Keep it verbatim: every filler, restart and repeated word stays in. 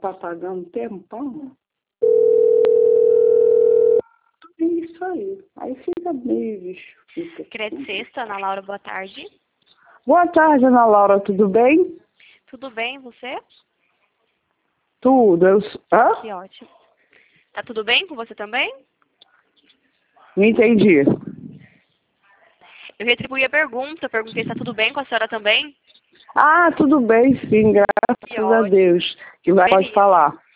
tá pagando tempão. É isso aí. Aí fica meio... Fica. Crédito Sexta, Ana Laura, boa tarde. Boa tarde, Ana Laura, tudo bem? Tudo bem, você? Tudo. Eu... Hã? Que ótimo. Tá tudo bem com você também? Não entendi. Eu retribuí a pergunta, perguntei se tá tudo bem com a senhora também. Ah, tudo bem, sim, Que graças a ótimo. Deus. Que vai, pode Feliz. falar.